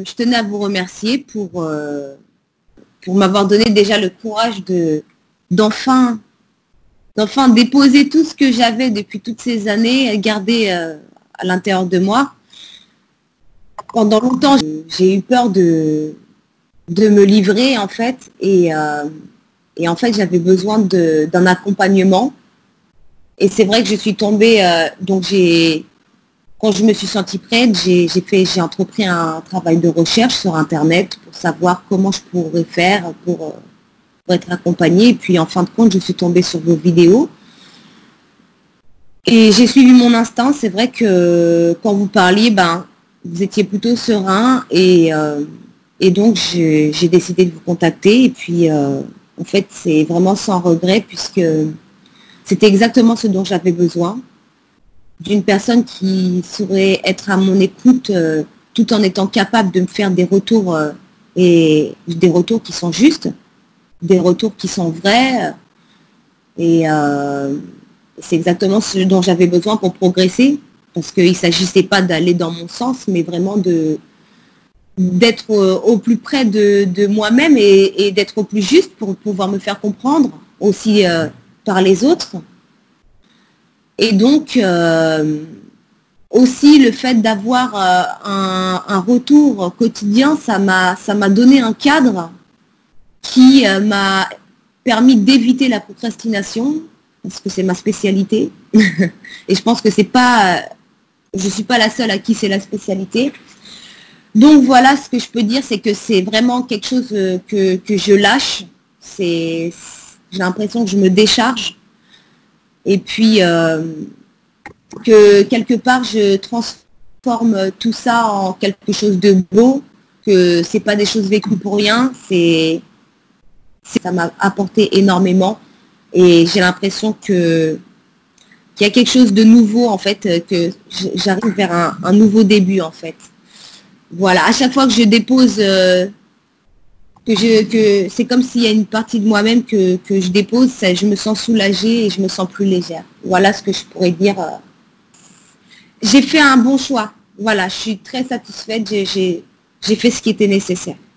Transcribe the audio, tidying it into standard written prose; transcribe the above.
je tenais à vous remercier pour m'avoir donné déjà le courage d'enfin déposer tout ce que j'avais depuis toutes ces années, garder à l'intérieur de moi. Pendant longtemps, j'ai eu peur de me livrer en fait, et en fait j'avais besoin d'un accompagnement. Et c'est vrai que je suis tombée, quand je me suis sentie prête, j'ai entrepris un travail de recherche sur Internet pour savoir comment je pourrais faire pour être accompagnée. Et puis en fin de compte, je suis tombée sur vos vidéos. Et j'ai suivi mon instinct. C'est vrai que quand vous parliez, vous étiez plutôt serein. Et donc j'ai décidé de vous contacter. Et puis en fait, c'est vraiment sans regret puisque c'était exactement ce dont j'avais besoin. D'une personne qui saurait être à mon écoute tout en étant capable de me faire des retours et des retours qui sont justes, des retours qui sont vrais. Et c'est exactement ce dont j'avais besoin pour progresser, parce qu'il ne s'agissait pas d'aller dans mon sens, mais vraiment d'être au plus près de moi-même et d'être au plus juste pour pouvoir me faire comprendre aussi par les autres. Et donc, aussi, le fait d'avoir un retour quotidien, ça m'a donné un cadre qui m'a permis d'éviter la procrastination, parce que c'est ma spécialité. Et je pense que je ne suis pas la seule à qui c'est la spécialité. Donc voilà, ce que je peux dire, c'est que c'est vraiment quelque chose que je lâche. J'ai l'impression que je me décharge. Et puis, que quelque part je transforme tout ça en quelque chose de beau, que c'est pas des choses vécues pour rien, ça m'a apporté énormément et j'ai l'impression qu'il y a quelque chose de nouveau en fait, que j'arrive vers un nouveau début en fait. Voilà, à chaque fois que je dépose, que c'est comme s'il y a une partie de moi-même que je dépose, je me sens soulagée et je me sens plus légère. Voilà ce que je pourrais dire. J'ai fait un bon choix. Voilà, je suis très satisfaite. J'ai fait ce qui était nécessaire.